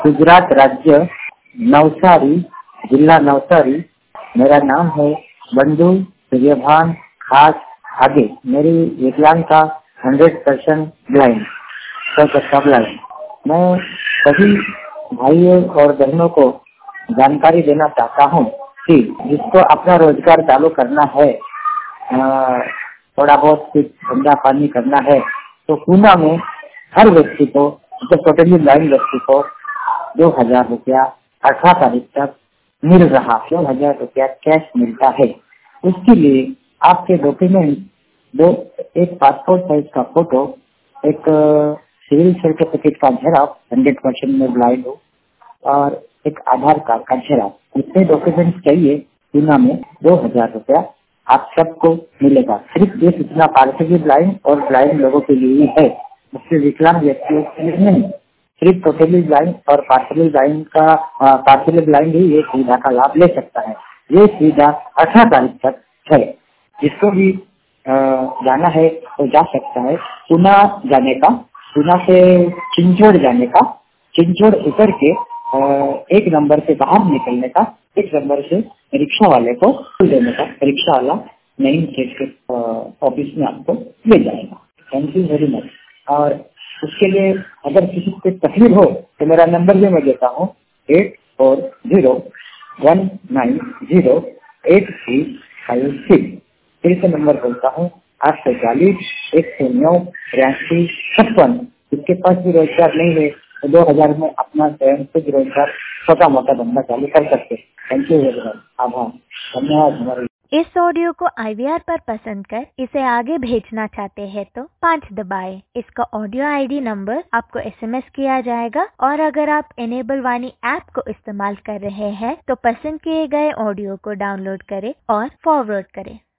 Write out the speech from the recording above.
गुजरात राज्य, नवसारी जिला नवसारी। मेरा नाम है बंधु सूर्यभान खास आगे। मेरी विकलांगता 100% ब्लाइंड, 100% ब्लाइंड। मैं सभी भाइयों और बहनों को जानकारी देना चाहता हूँ कि जिसको अपना रोजगार चालू करना है, थोड़ा बहुत कुछ धंधा पानी करना है, तो पूना में हर व्यक्ति को, जो टोटली ब्लाइंड व्यक्ति को 2000 रुपया 18 तारीख तक मिल रहा, 2000 रुपया कैश मिलता है। उसके लिए आपके डॉक्यूमेंट एक पासपोर्ट साइज का फोटो, एक सिविल सर्टिफिकेट का झेरॉक्स 100% में ब्लाइंड हो, और एक आधार कार्ड का झेरॉक्स, इतने डॉक्यूमेंट चाहिए। पूना में 2000 रुपया आप सबको मिलेगा। सिर्फ ये सूचना पार्शियली ब्लाइंड और ब्लाइंड लोगों के लिए ही है, उससे विकलांग व्यक्तियों के लिए नहीं। सिर्फ टोटली ब्लाइंड और पार्शियली ब्लाइंड ही ये सुविधा का लाभ ले सकता है। ये सुविधा 18 तारीख तक है। जिसको भी जाना है तो जा सकता है। पूना जाने का, पूना से चिंचोड़ जाने का, चिंचोड़ उतर के एक नंबर से बाहर निकलने का, एक नंबर से रिक्शा वाले को देने का, रिक्शा वाला नई गेट के ऑफिस में आपको ले जाएगा। Thank you very much. और उसके लिए अगर किसी को तकलीफ हो तो मेरा नंबर भी मैं देता हूँ, 8401908356। फिर से नंबर बोलता हूँ, 840-109-8356। जिसके पास भी रोजगार नहीं है तो 2000 में अपना स्वयं से रोजगार छोटा मोटा धंधा चालू कर सकते। Thank you very much. आभार, धन्यवाद। हमारे इस ऑडियो को IVR पर पसंद कर इसे आगे भेजना चाहते हैं तो 5 दबाएं। इसका ऑडियो ID नंबर आपको SMS किया जाएगा, और अगर आप इनेबल वाणी ऐप को इस्तेमाल कर रहे हैं तो पसंद किए गए ऑडियो को डाउनलोड करें और फॉरवर्ड करें।